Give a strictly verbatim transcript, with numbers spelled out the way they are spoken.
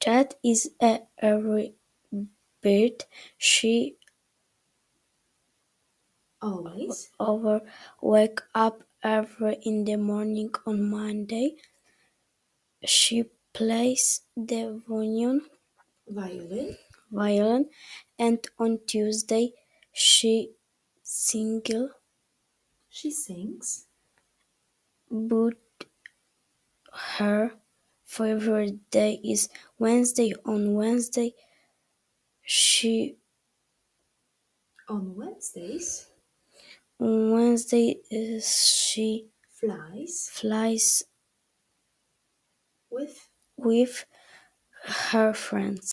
Cat is a early bird. She Always. over wake up early in the morning on Monday. She plays the violin, Violin. violin and on Tuesday she sings. She sings. But her favorite day is Wednesday. On Wednesday she On Wednesdays. on Wednesday uh, she Flies. flies With. with her friends.